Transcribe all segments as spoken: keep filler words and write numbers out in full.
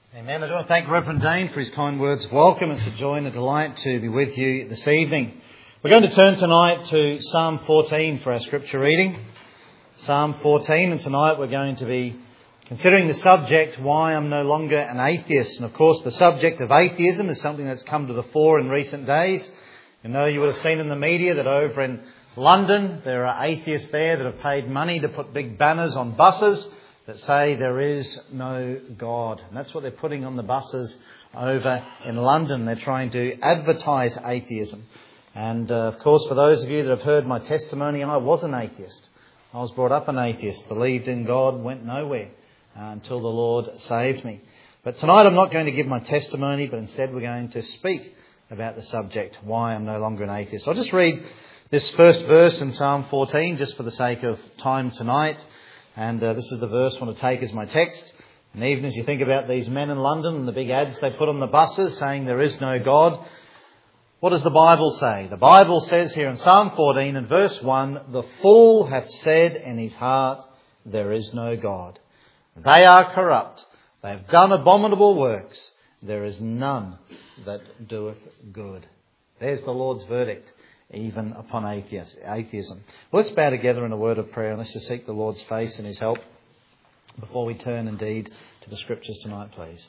Amen. I do want to thank Reverend Dane for his kind words of welcome. It's a joy and a delight to be with you this evening. We're going to turn tonight to Psalm fourteen for our scripture reading. Psalm fourteen, and tonight we're going to be considering the subject, why I'm no longer an atheist. And of course the subject of atheism is something that's come to the fore in recent days. You know, you would have seen in the media that over in London there are atheists there that have paid money to put big banners on buses that say there is no God. And that's what they're putting on the buses over in London. They're trying to advertise atheism. And uh, of course, for those of you that have heard my testimony, I was an atheist. I was brought up an atheist, believed in God, went nowhere uh, until the Lord saved me. But tonight I'm not going to give my testimony, but instead we're going to speak about the subject, why I'm no longer an atheist. I'll just read this first verse in Psalm fourteen, just for the sake of time tonight. And uh, this is the verse I want to take as my text. And even as you think about these men in London and the big ads they put on the buses saying there is no God, what does the Bible say? The Bible says here in Psalm fourteen and verse one, "The fool hath said in his heart, there is no God. They are corrupt. They have done abominable works. There is none that doeth good." There's the Lord's verdict, even upon atheism. Well, let's bow together in a word of prayer and let's just seek the Lord's face and His help before we turn indeed to the Scriptures tonight, please.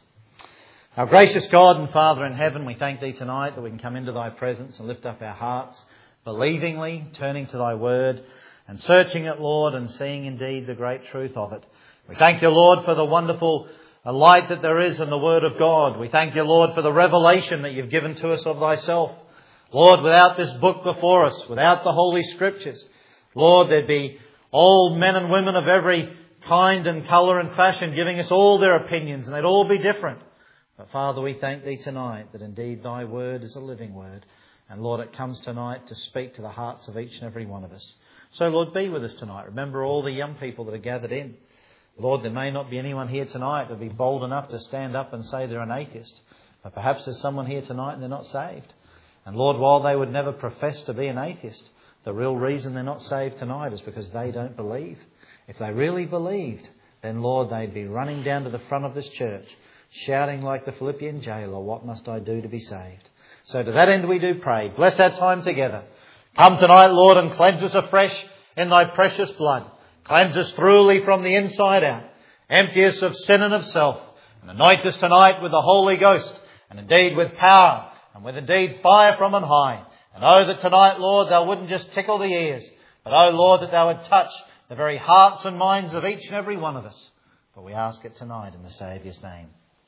Our gracious God and Father in heaven, we thank Thee tonight that we can come into Thy presence and lift up our hearts believingly, turning to Thy Word and searching it, Lord, and seeing indeed the great truth of it. We thank You, Lord, for the wonderful light that there is in the Word of God. We thank You, Lord, for the revelation that You've given to us of Thyself. Lord, without this book before us, without the Holy Scriptures, Lord, there'd be all men and women of every kind and colour and fashion giving us all their opinions, and they'd all be different. But Father, we thank Thee tonight that indeed Thy Word is a living Word. And Lord, it comes tonight to speak to the hearts of each and every one of us. So Lord, be with us tonight. Remember all the young people that are gathered in. Lord, there may not be anyone here tonight that would be bold enough to stand up and say they're an atheist. But perhaps there's someone here tonight and they're not saved. And Lord, while they would never profess to be an atheist, the real reason they're not saved tonight is because they don't believe. If they really believed, then Lord, they'd be running down to the front of this church, shouting like the Philippian jailer, "What must I do to be saved?" So to that end we do pray. Bless our time together. Come tonight, Lord, and cleanse us afresh in Thy precious blood. Cleanse us thoroughly from the inside out. Empty us of sin and of self. And anoint us tonight with the Holy Ghost, and indeed with power, and with indeed fire from on high. And oh, that tonight, Lord, Thou wouldn't just tickle the ears, but oh, Lord, that Thou would touch the very hearts and minds of each and every one of us. For we ask it tonight in the Saviour's name.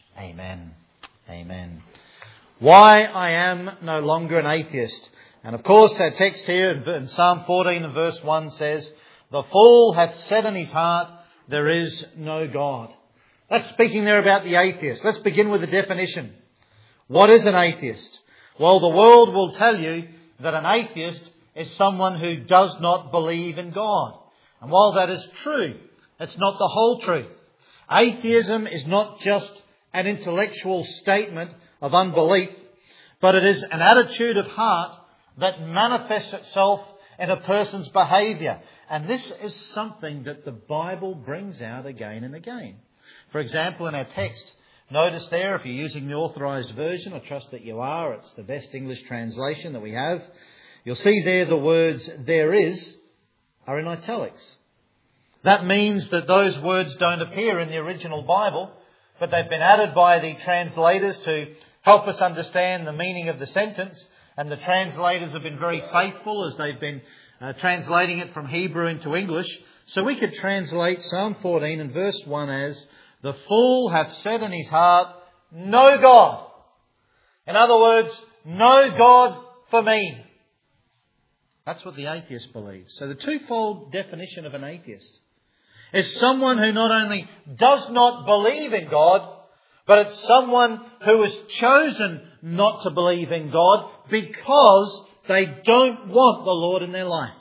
Amen. Amen. Why I am no longer an atheist. And of course our text here in Psalm fourteen and verse one says, "The fool hath said in his heart, there is no God." That's speaking there about the atheist. Let's begin with the definition. What is an atheist? Well, the world will tell you that an atheist is someone who does not believe in God. And while that is true, it's not the whole truth. Atheism is not just an intellectual statement of unbelief, but it is an attitude of heart that manifests itself in a person's behaviour. And this is something that the Bible brings out again and again. For example, in our text, notice there, if you're using the authorised version, I trust that you are, it's the best English translation that we have. You'll see there the words "there is" are in italics. That means that those words don't appear in the original Bible, but they've been added by the translators to help us understand the meaning of the sentence. And the translators have been very faithful as they've been uh, translating it from Hebrew into English. So we could translate Psalm fourteen and verse one as, "The fool hath said in his heart, no God." In other words, no God for me. That's what the atheist believes. So the twofold definition of an atheist is someone who not only does not believe in God, but it's someone who has chosen not to believe in God because they don't want the Lord in their life.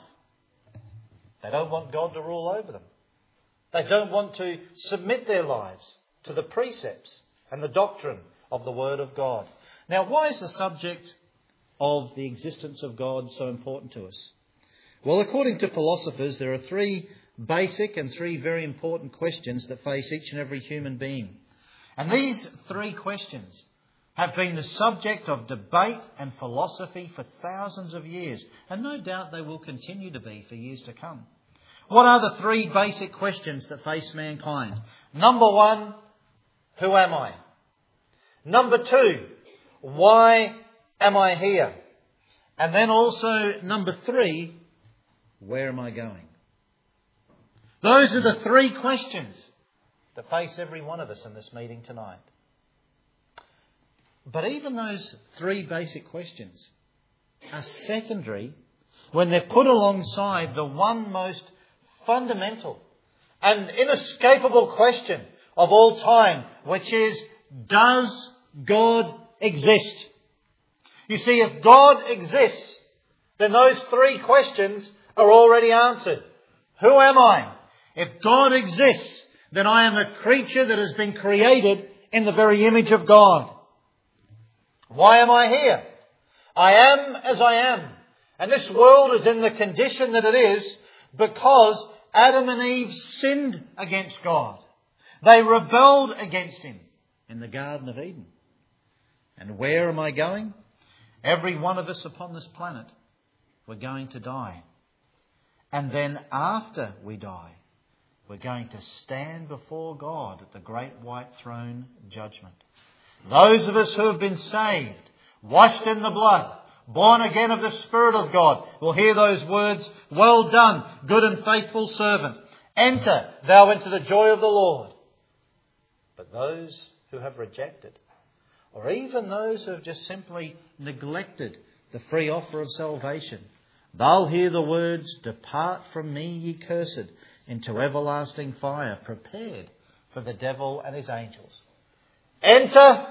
They don't want God to rule over them. They don't want to submit their lives to the precepts and the doctrine of the Word of God. Now, why is the subject of the existence of God so important to us? Well, according to philosophers, there are three basic and three very important questions that face each and every human being. And these three questions have been the subject of debate and philosophy for thousands of years, and no doubt they will continue to be for years to come. What are the three basic questions that face mankind? Number one, who am I? Number two, why am I here? And then also, number three, where am I going? Those are the three questions that face every one of us in this meeting tonight. But even those three basic questions are secondary when they're put alongside the one most fundamental and inescapable question of all time, which is, does God exist? You see, if God exists, then those three questions are already answered. Who am I? If God exists, then I am a creature that has been created in the very image of God. Why am I here? I am as I am. And this world is in the condition that it is because Adam and Eve sinned against God. They rebelled against Him in the Garden of Eden. And where am I going? Every one of us upon this planet, we're going to die. And then after we die, we're going to stand before God at the great white throne judgment. Those of us who have been saved, washed in the blood, born again of the Spirit of God, will hear those words, well done, good and faithful servant. Enter thou into the joy of the Lord. But those who have rejected, or even those who have just simply neglected the free offer of salvation, they'll hear the words, depart from me, ye cursed, into everlasting fire, prepared for the devil and his angels. Enter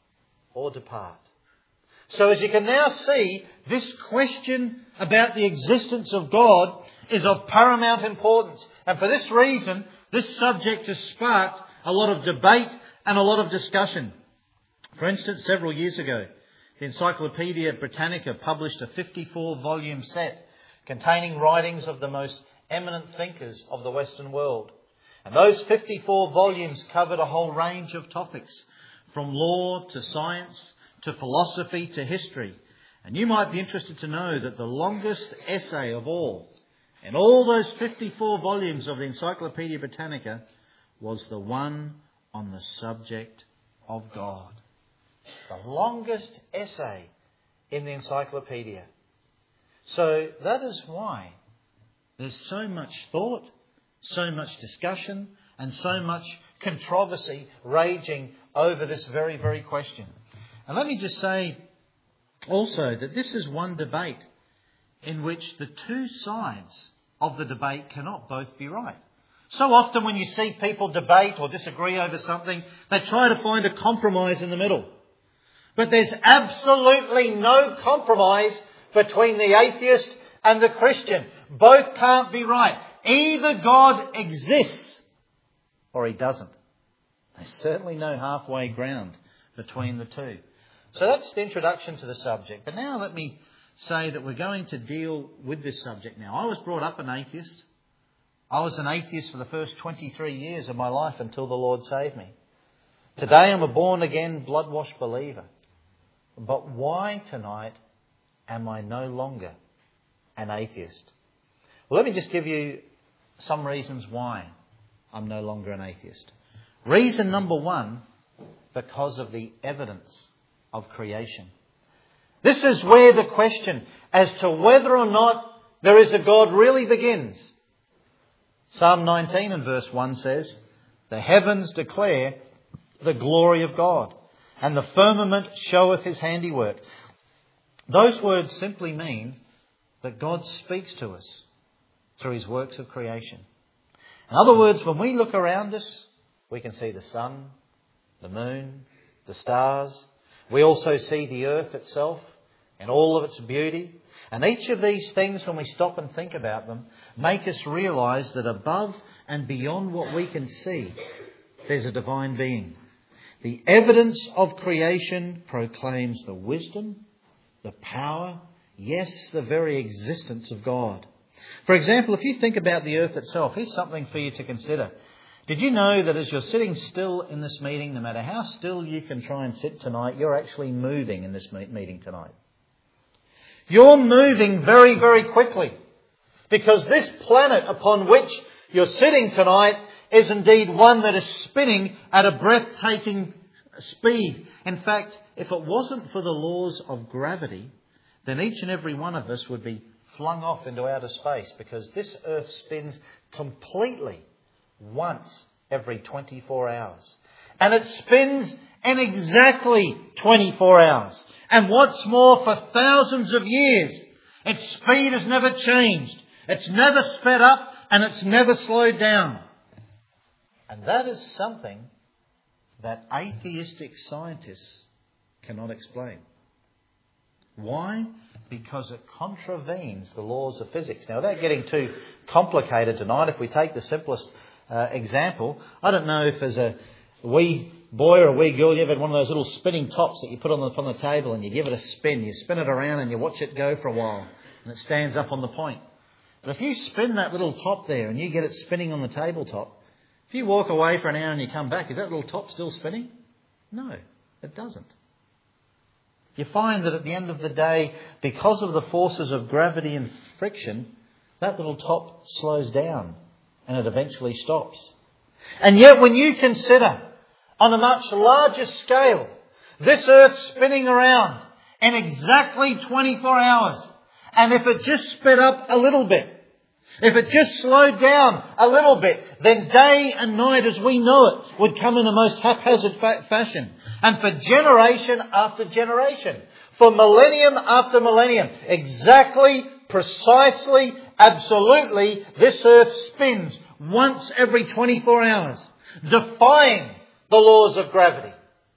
or depart. So as you can now see, this question about the existence of God is of paramount importance. And for this reason, this subject has sparked a lot of debate and a lot of discussion. For instance, several years ago, the Encyclopaedia Britannica published a fifty-four volume set containing writings of the most eminent thinkers of the Western world. And those fifty-four volumes covered a whole range of topics, from law to science to philosophy to history. And you might be interested to know that the longest essay of all, in all those fifty-four volumes of the Encyclopaedia Britannica, was the one on the subject of God. The longest essay in the encyclopedia. So that is why there's so much thought, so much discussion, and so much controversy raging over this very, very question. And let me just say also that this is one debate in which the two sides of the debate cannot both be right. So often when you see people debate or disagree over something, they try to find a compromise in the middle. But there's absolutely no compromise between the atheist and the Christian. Both can't be right. Either God exists or He doesn't. There's certainly no halfway ground between the two. So that's the introduction to the subject. But now let me say that we're going to deal with this subject now. I was brought up an atheist. I was an atheist for the first twenty-three years of my life until the Lord saved me. Today I'm a born-again, blood-washed believer. But why tonight am I no longer an atheist? Well, let me just give you some reasons why I'm no longer an atheist. Reason number one, because of the evidence of creation. This is where the question as to whether or not there is a God really begins. Psalm nineteen and verse one says, the heavens declare the glory of God, and the firmament showeth His handiwork. Those words simply mean that God speaks to us through His works of creation. In other words, when we look around us, we can see the sun, the moon, the stars. We also see the earth itself in all of its beauty. And each of these things, when we stop and think about them, make us realise that above and beyond what we can see, there's a divine being. The evidence of creation proclaims the wisdom, the power, yes, the very existence of God. For example, if you think about the earth itself, here's something for you to consider. Did you know that as you're sitting still in this meeting, no matter how still you can try and sit tonight, you're actually moving in this meeting tonight? You're moving very, very quickly, because this planet upon which you're sitting tonight is indeed one that is spinning at a breathtaking speed. In fact, if it wasn't for the laws of gravity, then each and every one of us would be flung off into outer space, because this earth spins completely once every twenty-four hours. And it spins in exactly twenty-four hours. And what's more, for thousands of years, its speed has never changed. It's never sped up and it's never slowed down. And that is something that atheistic scientists cannot explain. Why? Because it contravenes the laws of physics. Now, without getting too complicated tonight, if we take the simplest uh, example, I don't know if as a wee boy or a wee girl you ever had one of those little spinning tops that you put on the, on the table and you give it a spin. You spin it around and you watch it go for a while and it stands up on the point. But if you spin that little top there and you get it spinning on the tabletop, if you walk away for an hour and you come back, is that little top still spinning? No, it doesn't. You find that at the end of the day, because of the forces of gravity and friction, that little top slows down and it eventually stops. And yet when you consider on a much larger scale this earth spinning around in exactly twenty-four hours, and if it just sped up a little bit, if it just slowed down a little bit, then day and night as we know it would come in a most haphazard fa- fashion. And for generation after generation, for millennium after millennium, exactly, precisely, absolutely, this earth spins once every twenty-four hours, defying the laws of gravity.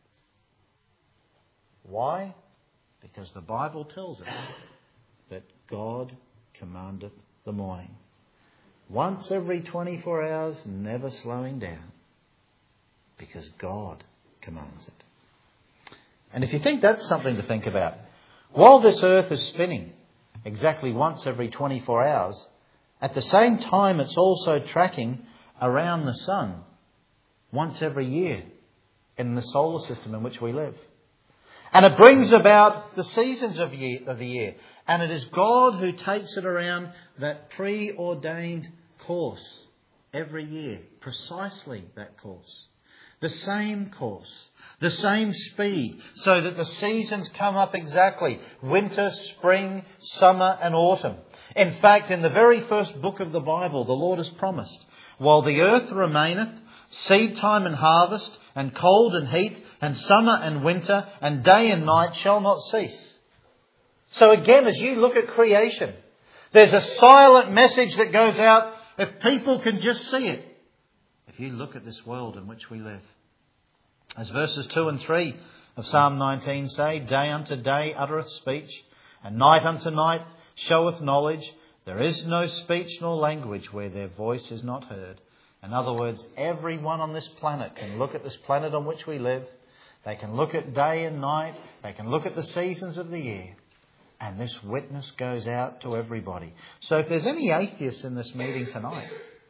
Why? Because the Bible tells us that God commandeth the morning. Once every twenty-four hours, never slowing down. Because God commands it. And if you think that's something to think about, while this earth is spinning exactly once every twenty-four hours, at the same time it's also tracking around the sun once every year in the solar system in which we live. And it brings about the seasons of, year, of the year. And it is God who takes it around that preordained course every year. Precisely that course. The same course. The same speed. So that the seasons come up exactly. Winter, spring, summer and autumn. In fact, in the very first book of the Bible, the Lord has promised, while the earth remaineth, seed time and harvest, and cold and heat, and summer and winter, and day and night shall not cease. So again, as you look at creation, there's a silent message that goes out if people can just see it. If you look at this world in which we live. As verses two and three of Psalm nineteen say, day unto day uttereth speech, and night unto night showeth knowledge. There is no speech nor language where their voice is not heard. In other words, everyone on this planet can look at this planet on which we live. They can look at day and night. They can look at the seasons of the year. And this witness goes out to everybody. So if there's any atheists in this meeting tonight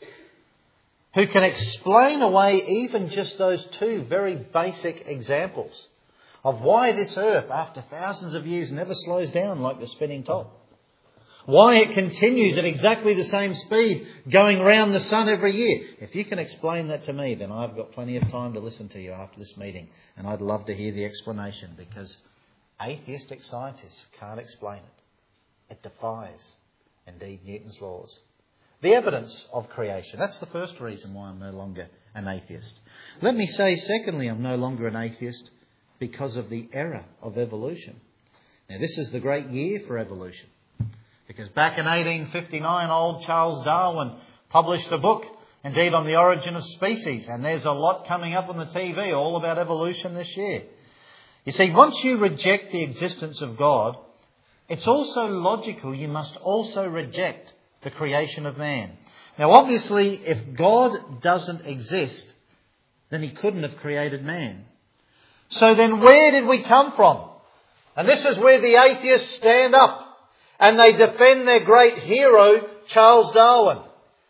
who can explain away even just those two very basic examples of why this earth, after thousands of years, never slows down like the spinning top, why it continues at exactly the same speed going around the sun every year. If you can explain that to me, then I've got plenty of time to listen to you after this meeting. And I'd love to hear the explanation, because atheistic scientists can't explain it. It defies, indeed, Newton's laws. The evidence of creation. That's the first reason why I'm no longer an atheist. Let me say, secondly, I'm no longer an atheist because of the error of evolution. Now, this is the great year for evolution. Because back in eighteen fifty-nine, old Charles Darwin published a book, indeed, on the origin of species. And there's a lot coming up on the T V all about evolution this year. You see, once you reject the existence of God, it's also logical you must also reject the creation of man. Now, obviously, if God doesn't exist, then he couldn't have created man. So then where did we come from? And this is where the atheists stand up and they defend their great hero, Charles Darwin.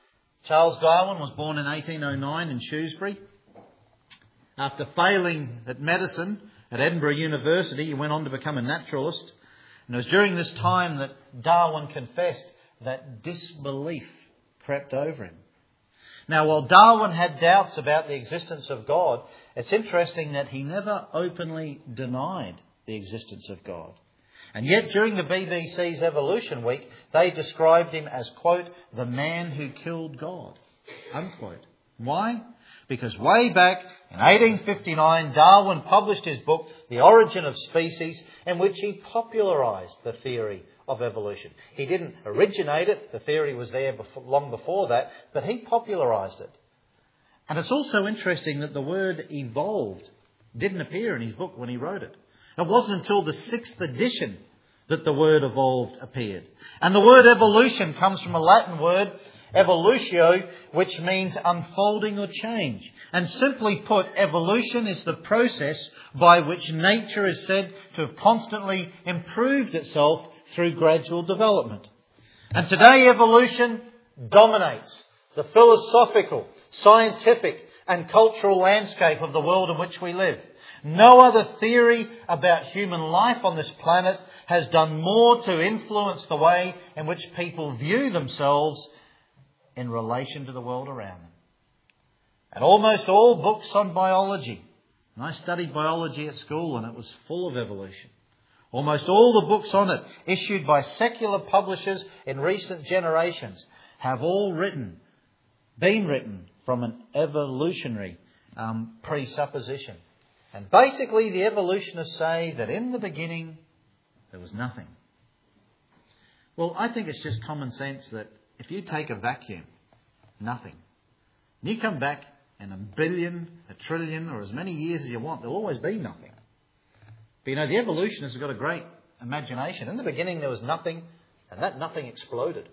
Charles Darwin was born in eighteen oh nine in Shrewsbury. After failing at medicine at Edinburgh University, he went on to become a naturalist. And it was during this time that Darwin confessed that disbelief crept over him. Now, while Darwin had doubts about the existence of God, it's interesting that he never openly denied the existence of God. And yet, during the B B C's Evolution Week, they described him as, quote, the man who killed God, unquote. Why? Because way back in eighteen fifty-nine, Darwin published his book, The Origin of Species, in which he popularised the theory of evolution. He didn't originate it. The theory was there before, long before that, but he popularised it. And it's also interesting that the word evolved didn't appear in his book when he wrote it. It wasn't until the sixth edition that the word evolved appeared. And the word evolution comes from a Latin word, evolutio, which means unfolding or change. And simply put, evolution is the process by which nature is said to have constantly improved itself through gradual development. And today evolution dominates the philosophical, scientific and cultural landscape of the world in which we live. No other theory about human life on this planet has done more to influence the way in which people view themselves in relation to the world around them. And almost all books on biology, and I studied biology at school and it was full of evolution. Almost all the books on it, issued by secular publishers in recent generations, have all written, been written from an evolutionary um, presupposition. And basically the evolutionists say that in the beginning there was nothing. Well, I think it's just common sense that if you take a vacuum, nothing, and you come back in a billion, a trillion, or as many years as you want, there'll always be nothing. But you know, the evolutionists have got a great imagination. In the beginning there was nothing, and that nothing exploded.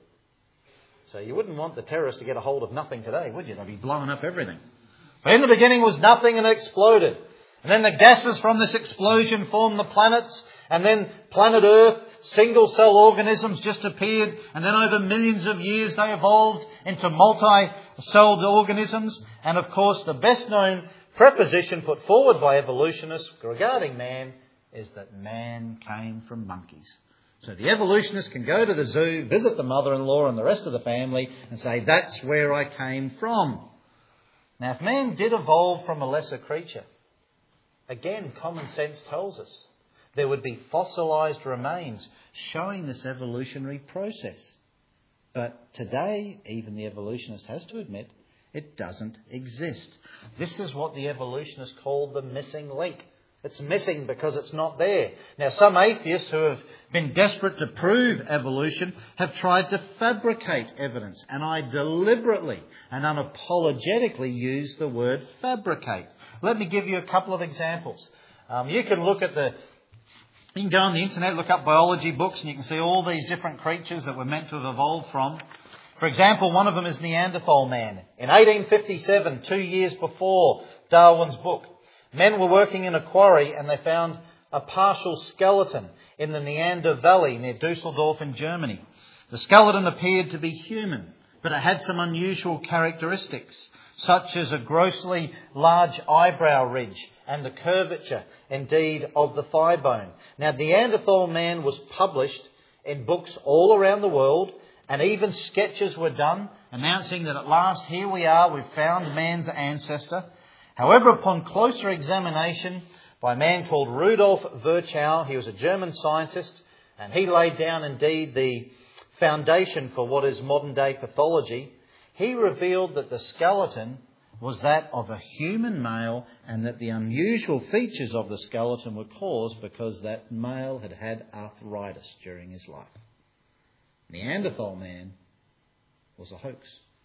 So you wouldn't want the terrorists to get a hold of nothing today, would you? They'd be blowing up everything. But in the beginning was nothing and it exploded. And then the gases from this explosion formed the planets, and then planet Earth, single-cell organisms just appeared, and then over millions of years they evolved into multi-celled organisms. And of course the best-known preposition put forward by evolutionists regarding man is that man came from monkeys. So the evolutionists can go to the zoo, visit the mother-in-law and the rest of the family and say, that's where I came from. Now, if man did evolve from a lesser creature, again, common sense tells us there would be fossilised remains showing this evolutionary process. But today, even the evolutionist has to admit, it doesn't exist. This is what the evolutionists call the missing link. It's missing because it's not there. Now, some atheists who have been desperate to prove evolution have tried to fabricate evidence. And I deliberately and unapologetically use the word fabricate. Let me give you a couple of examples. Um, you can look at the... You can go on the internet, look up biology books, and you can see all these different creatures that we're meant to have evolved from. For example, one of them is Neanderthal man. In eighteen fifty-seven, two years before Darwin's book, men were working in a quarry and they found a partial skeleton in the Neander Valley near Dusseldorf in Germany. The skeleton appeared to be human, but it had some unusual characteristics, such as a grossly large eyebrow ridge and the curvature, indeed, of the thigh bone. Now, Neanderthal man was published in books all around the world, and even sketches were done announcing that at last, here we are, we've found man's ancestor. However, upon closer examination by a man called Rudolf Virchow, he was a German scientist, and he laid down indeed the foundation for what is modern day pathology. He revealed that the skeleton was that of a human male, and that the unusual features of the skeleton were caused because that male had had arthritis during his life. Neanderthal man was a hoax.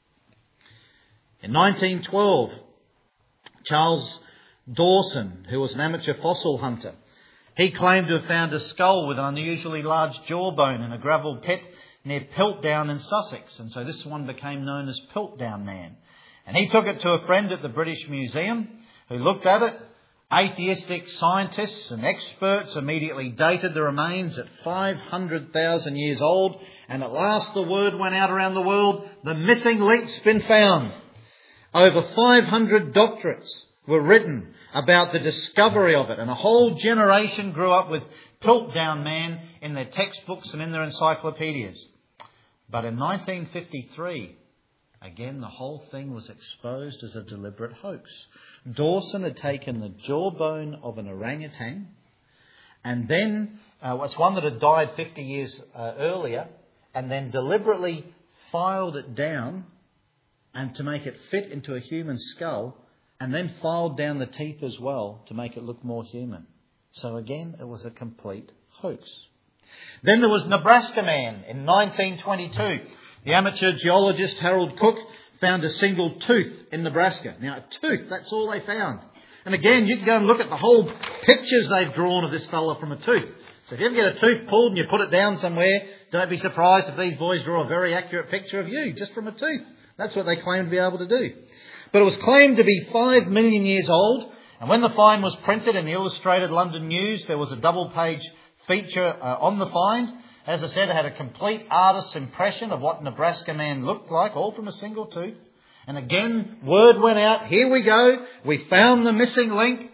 In nineteen twelve, Charles Dawson, who was an amateur fossil hunter, he claimed to have found a skull with an unusually large jawbone in a gravel pit near Piltdown in Sussex. And so this one became known as Piltdown Man. And he took it to a friend at the British Museum who looked at it, Atheistic scientists and experts immediately dated the remains at five hundred thousand years old, and at last the word went out around the world, the missing link's been found. Over five hundred doctorates were written about the discovery of it, and a whole generation grew up with Piltdown Man in their textbooks and in their encyclopedias. But in nineteen fifty-three, again the whole thing was exposed as a deliberate hoax. Dawson had taken the jawbone of an orangutan, and then uh, it's one that had died fifty years uh, earlier, and then deliberately filed it down and to make it fit into a human skull, and then filed down the teeth as well to make it look more human. So again, it was a complete hoax. Then there was Nebraska Man in nineteen twenty-two. The amateur geologist Harold Cook found a single tooth in Nebraska. Now, a tooth, that's all they found. And again, you can go and look at the whole pictures they've drawn of this fella from a tooth. So if you ever get a tooth pulled and you put it down somewhere, don't be surprised if these boys draw a very accurate picture of you just from a tooth. That's what they claim to be able to do. But it was claimed to be five million years old. And when the find was printed in the Illustrated London News, there was a double-page feature uh, on the find. As I said, it had a complete artist's impression of what Nebraska Man looked like, all from a single tooth. And again, word went out, here we go, we found the missing link.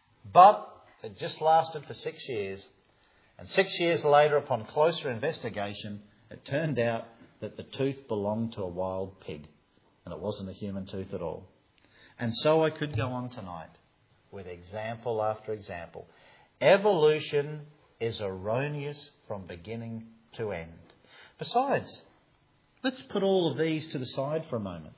But it just lasted for six years. And six years later, upon closer investigation, it turned out that the tooth belonged to a wild pig. And it wasn't a human tooth at all. And so I could go on tonight with example after example. Evolution is erroneous from beginning to end. Besides, let's put all of these to the side for a moment.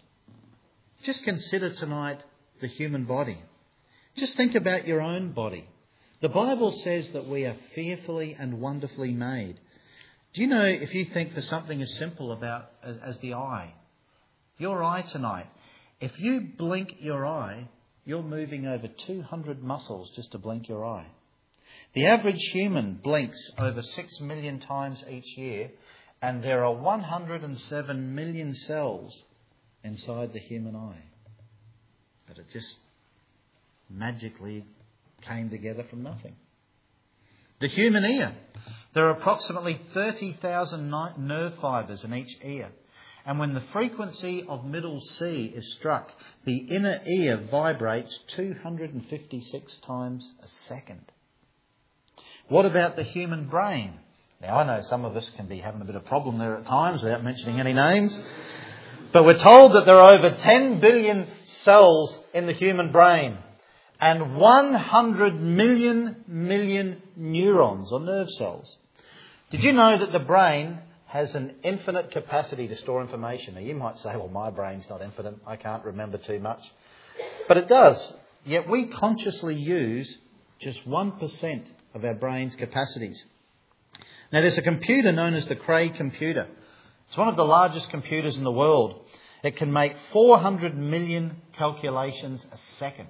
Just consider tonight the human body. Just think about your own body. The Bible says that we are fearfully and wonderfully made. Do you know, if you think there's something as simple about as, as the eye, your eye tonight, if you blink your eye, you're moving over two hundred muscles just to blink your eye. The average human blinks over six million times each year, and there are one hundred seven million cells inside the human eye. But it just magically came together from nothing. The human ear. There are approximately thirty thousand nerve fibres in each ear. And when the frequency of middle C is struck, the inner ear vibrates two hundred fifty-six times a second. What about the human brain? Now, I know some of us can be having a bit of problem there at times without mentioning any names. But we're told that there are over ten billion cells in the human brain and one hundred million million neurons or nerve cells. Did you know that the brain has an infinite capacity to store information? Now, you might say, well, my brain's not infinite. I can't remember too much. But it does. Yet we consciously use just one percent of our brain's capacities. Now, there's a computer known as the Cray computer. It's one of the largest computers in the world. It can make four hundred million calculations a second.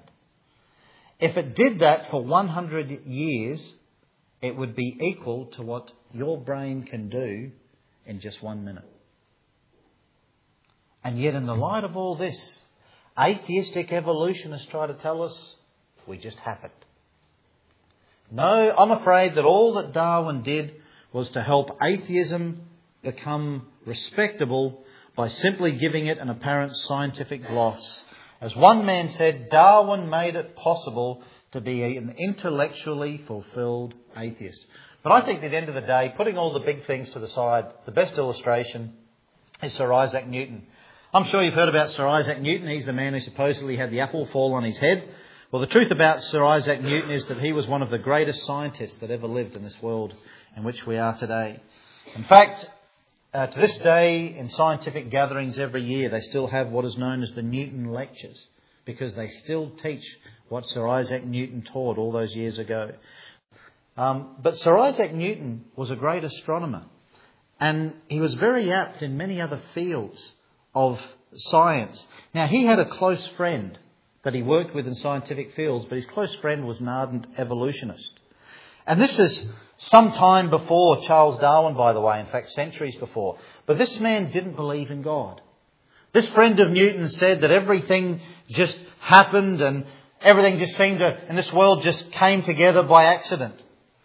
If it did that for one hundred years, it would be equal to what your brain can do in just one minute. And yet, in the light of all this, atheistic evolutionists try to tell us we just happened. No, I'm afraid that all that Darwin did was to help atheism become respectable by simply giving it an apparent scientific gloss. As one man said, Darwin made it possible to be an intellectually fulfilled atheist. But I think at the end of the day, putting all the big things to the side, the best illustration is Sir Isaac Newton. I'm sure you've heard about Sir Isaac Newton. He's the man who supposedly had the apple fall on his head. Well, the truth about Sir Isaac Newton is that he was one of the greatest scientists that ever lived in this world in which we are today. In fact, uh, to this day, in scientific gatherings every year, they still have what is known as the Newton Lectures, because they still teach what Sir Isaac Newton taught all those years ago. Um, but Sir Isaac Newton was a great astronomer, and he was very apt in many other fields of science. Now, he had a close friend that he worked with in scientific fields, but his close friend was an ardent evolutionist. And this is some time before Charles Darwin, by the way, in fact, centuries before. But this man didn't believe in God. This friend of Newton said that everything just happened and Everything just seemed to, in this world, just came together by accident.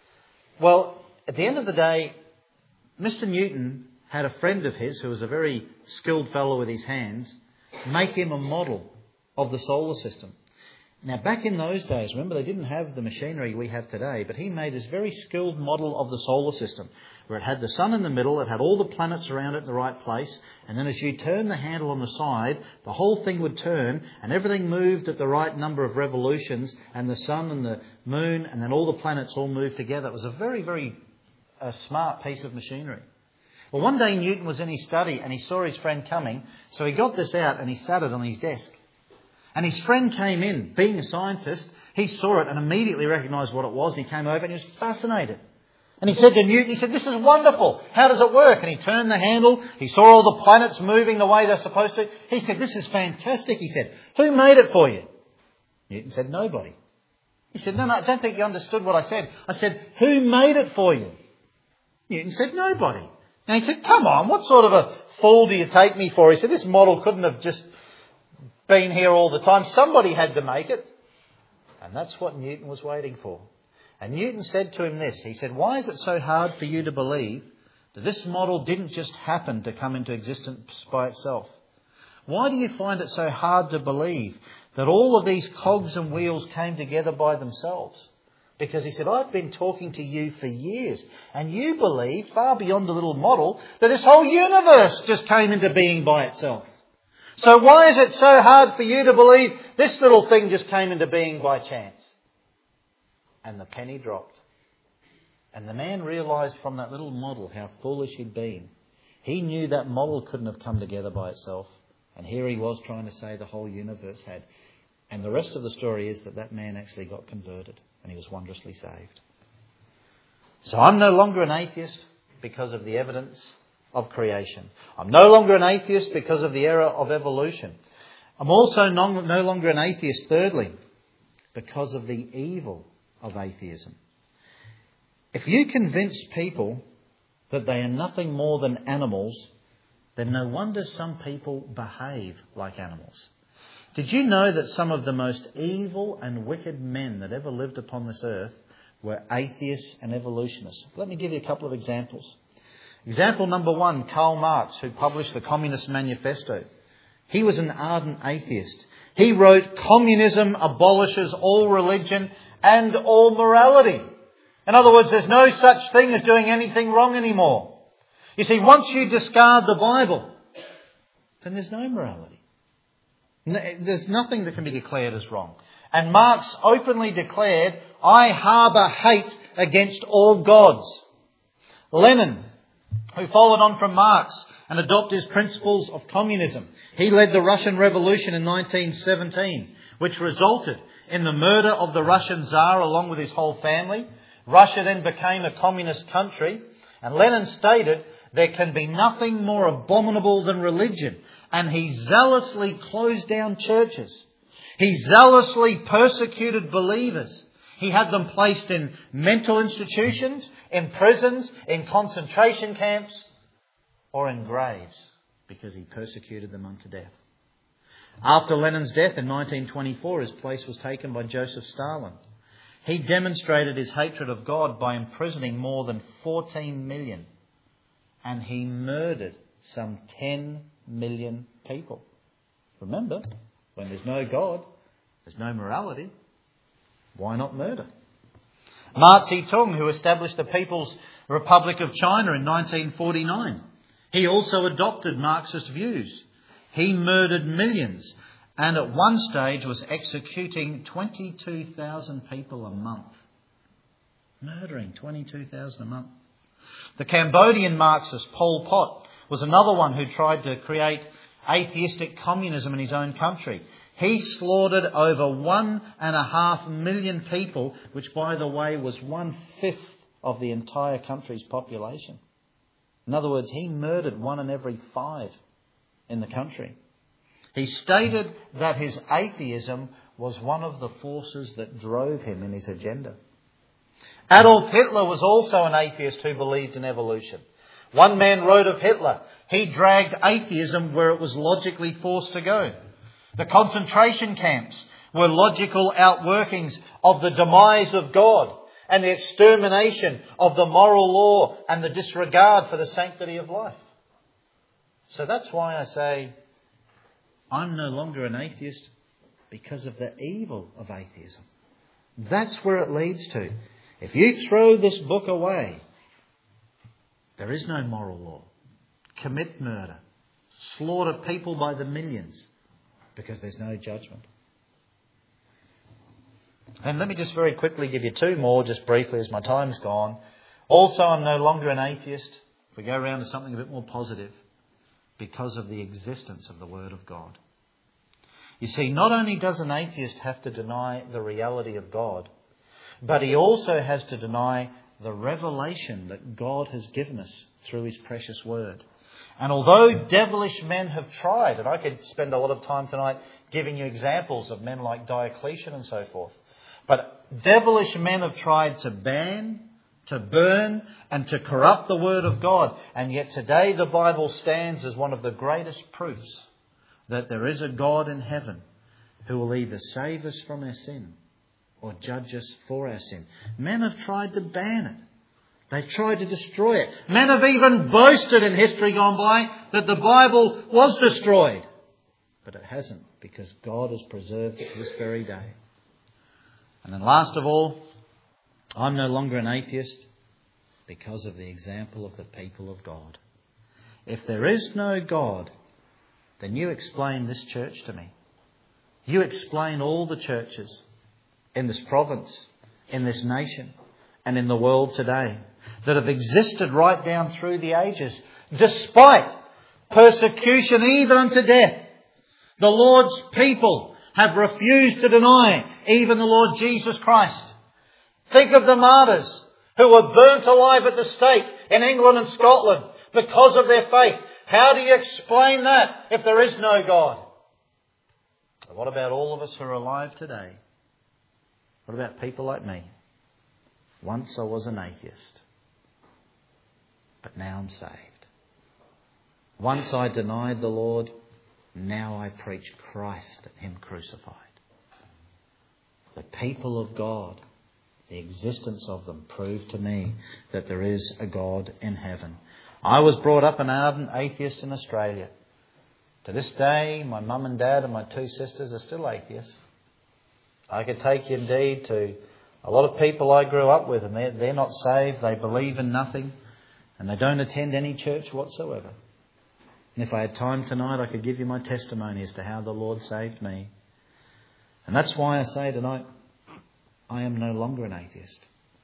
Well, at the end of the day, Mister Newton had a friend of his who was a very skilled fellow with his hands make him a model of the solar system. Now, back in those days, remember, they didn't have the machinery we have today, but he made this very skilled model of the solar system, where it had the sun in the middle, it had all the planets around it in the right place, and then as you turn the handle on the side, the whole thing would turn, and everything moved at the right number of revolutions, and the sun and the moon, and then all the planets all moved together. It was a very, very uh, smart piece of machinery. Well, one day Newton was in his study, and he saw his friend coming, so he got this out, and he sat it on his desk. And his friend came in, being a scientist, he saw it and immediately recognised what it was, and he came over and he was fascinated. And he said to Newton, he said, "This is wonderful. How does it work?" And he turned the handle, he saw all the planets moving the way they're supposed to. He said, "This is fantastic." He said, "Who made it for you?" Newton said, "Nobody." He said, "No, no, I don't think you understood what I said. I said, who made it for you?" Newton said, "Nobody." And he said, "Come on, what sort of a fool do you take me for?" He said, "This model couldn't have just been here all the time. Somebody had to make it." And that's what Newton was waiting for. And Newton said to him this. He said, "Why is it so hard for you to believe that this model didn't just happen to come into existence by itself? Why do you find it so hard to believe that all of these cogs and wheels came together by themselves?" Because he said, "I've been talking to you for years, and you believe, far beyond the little model, that this whole universe just came into being by itself. So why is it so hard for you to believe this little thing just came into being by chance?" And the penny dropped. And the man realised from that little model how foolish he'd been. He knew that model couldn't have come together by itself. And here he was trying to say the whole universe had. And the rest of the story is that that man actually got converted and he was wondrously saved. So I'm no longer an atheist because of the evidence of creation. I'm no longer an atheist because of the error of evolution. I'm also no, no longer an atheist, thirdly, because of the evil of atheism. If you convince people that they are nothing more than animals, then no wonder some people behave like animals. Did you know that some of the most evil and wicked men that ever lived upon this earth were atheists and evolutionists? Let me give you a couple of examples. Example number one, Karl Marx, who published the Communist Manifesto. He was an ardent atheist. He wrote, "Communism abolishes all religion and all morality." In other words, there's no such thing as doing anything wrong anymore. You see, once you discard the Bible, then there's no morality. There's nothing that can be declared as wrong. And Marx openly declared, "I harbour hate against all gods." Lenin, who followed on from Marx and adopted his principles of communism, he led the Russian Revolution in nineteen seventeen, which resulted in the murder of the Russian Tsar along with his whole family. Russia then became a communist country, and Lenin stated, "There can be nothing more abominable than religion." And he zealously closed down churches. He zealously persecuted believers. He had them placed in mental institutions, in prisons, in concentration camps, or in graves, because he persecuted them unto death. After Lenin's death in nineteen twenty-four, his place was taken by Joseph Stalin. He demonstrated his hatred of God by imprisoning more than fourteen million. And he murdered some ten million people. Remember, when there's no God, there's no morality. Why not murder? Mao Zedong, who established the People's Republic of China in nineteen forty-nine, he also adopted Marxist views. He murdered millions and at one stage was executing twenty-two thousand people a month. Murdering twenty-two thousand a month. The Cambodian Marxist Pol Pot was another one who tried to create atheistic communism in his own country. He slaughtered over one and a half million people, which, by the way, was one-fifth of the entire country's population. In other words, he murdered one in every five in the country. He stated that his atheism was one of the forces that drove him in his agenda. Adolf Hitler was also an atheist who believed in evolution. One man wrote of Hitler, he dragged atheism where it was logically forced to go. The concentration camps were logical outworkings of the demise of God and the extermination of the moral law and the disregard for the sanctity of life. So that's why I say I'm no longer an atheist, because of the evil of atheism. That's where it leads to. If you throw this book away, there is no moral law. Commit murder. Slaughter people by the millions, because there's no judgment. And let me just very quickly give you two more, just briefly, as my time's gone. Also, I'm no longer an atheist. If we go around to something a bit more positive, because of the existence of the Word of God. You see, not only does an atheist have to deny the reality of God, but he also has to deny the revelation that God has given us through His precious Word. And although devilish men have tried, and I could spend a lot of time tonight giving you examples of men like Diocletian and so forth, but devilish men have tried to ban, to burn and to corrupt the Word of God. And yet today the Bible stands as one of the greatest proofs that there is a God in heaven who will either save us from our sin or judge us for our sin. Men have tried to ban it. They've tried to destroy it. Men have even boasted in history gone by that the Bible was destroyed. But it hasn't, because God has preserved it to this very day. And then last of all, I'm no longer an atheist because of the example of the people of God. If there is no God, then you explain this church to me. You explain all the churches in this province, in this nation, and in the world today that have existed right down through the ages, despite persecution even unto death. The Lord's people have refused to deny even the Lord Jesus Christ. Think of the martyrs who were burnt alive at the stake in England and Scotland because of their faith. How do you explain that if there is no God? But what about all of us who are alive today? What about people like me? Once I was an atheist, but now I'm saved. Once I denied the Lord, now I preach Christ and Him crucified. The people of God, the existence of them, proved to me that there is a God in heaven. I was brought up an ardent atheist in Australia. To this day, my mum and dad and my two sisters are still atheists. I could take you indeed to a lot of people I grew up with, and they're, they're not saved, they believe in nothing, and they don't attend any church whatsoever. And if I had time tonight, I could give you my testimony as to how the Lord saved me. And that's why I say tonight, I am no longer an atheist.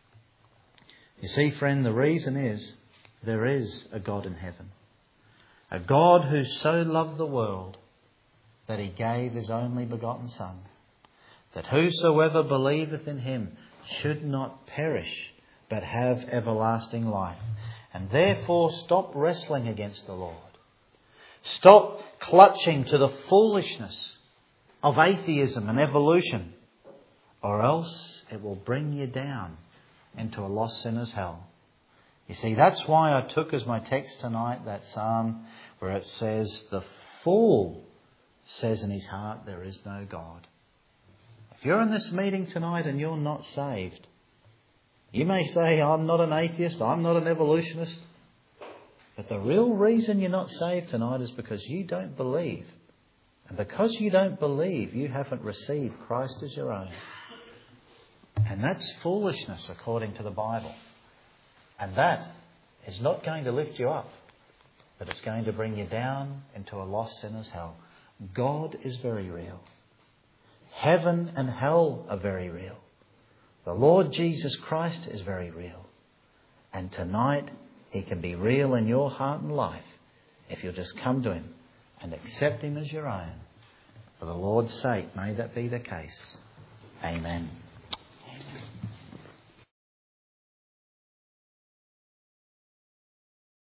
You see, friend, the reason is there is a God in heaven. A God who so loved the world that He gave His only begotten Son, that whosoever believeth in Him should not perish, but have everlasting life. And therefore stop wrestling against the Lord. Stop clutching to the foolishness of atheism and evolution, or else it will bring you down into a lost sinner's hell. You see, that's why I took as my text tonight that psalm where it says, the fool says in his heart, there is no God. If you're in this meeting tonight and you're not saved, you may say, I'm not an atheist, I'm not an evolutionist. But the real reason you're not saved tonight is because you don't believe. And because you don't believe, you haven't received Christ as your own. And that's foolishness according to the Bible. And that is not going to lift you up, but it's going to bring you down into a lost sinner's hell. God is very real. Heaven and hell are very real. The Lord Jesus Christ is very real. And tonight, He can be real in your heart and life if you'll just come to Him and accept Him as your own. For the Lord's sake, may that be the case. Amen.